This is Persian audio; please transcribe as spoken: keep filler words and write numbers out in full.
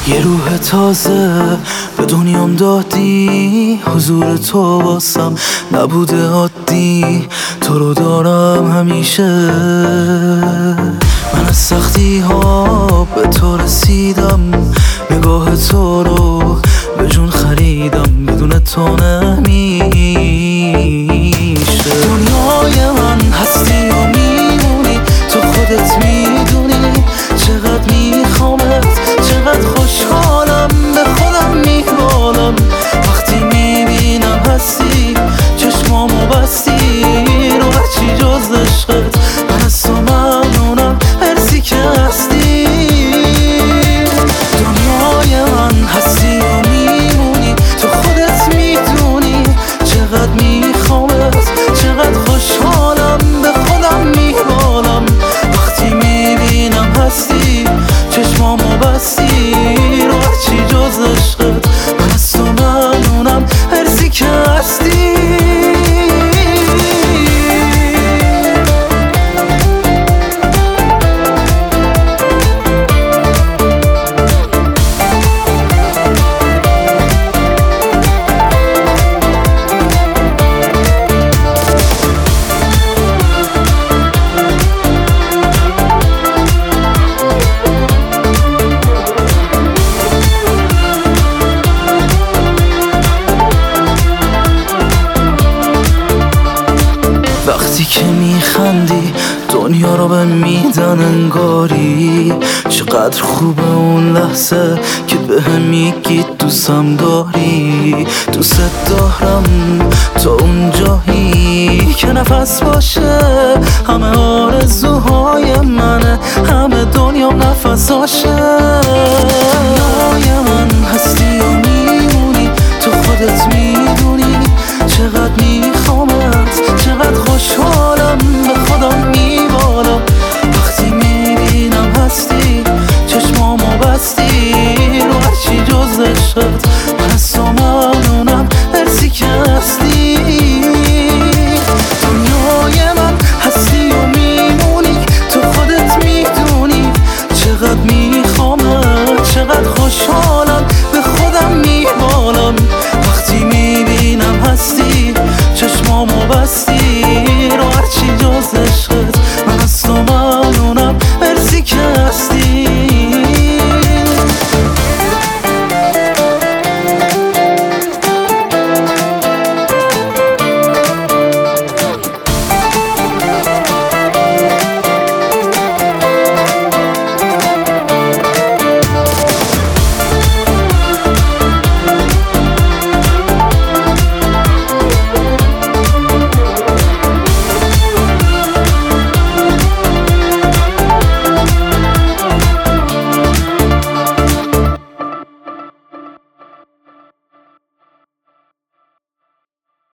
یه روح تازه به دنیام دادی، حضور تو واسم نبوده عادی، تو رو دارم همیشه. من از سختی ها به تو رسیدم، نگاه تو رو به جون خریدم، بدون تو نمیشه. دنیای من هستی و میمونی، تو خودت میدونی چقدر میخوامت، چقدر خوشحالم، به خودم میبالم وقتی میبینم هستی، چشمامو بستی رو هرچی جز عشقت. من از تو ممنونم، مرسی که هستی. دنیای من هستی و میمونی، تو خودت میدونی چقدر میخوامت، چقدر خوشحالم، به خودم میبالم وقتی میبینم هستی، چشمامو بستی رو هرچی جز عشقت. من از تو ممنونم، مرسی که هستی. وقتی که میخندی دنیا رو به میدن انگاری، چقدر خوبه اون لحظه که به هم میگی دوستم داری. دوست دارم تو اون جایی که نفس باشه، همه آرزوهای منه، همه دنیا نفساشه. دنیای من هستی و میمونی، تو خودت میدونی چقدر میخوامت، چقدر خوشحالم، به خودم میبالم وقتی میبینم هستی، چشمامو بستی رو هرچی جز عشقت. من از تو ممنونم، مرسی که هستی. دنیای من هستی و میمونی، تو خودت میدونی چقدر میخوامت، چقدر خوشحالم،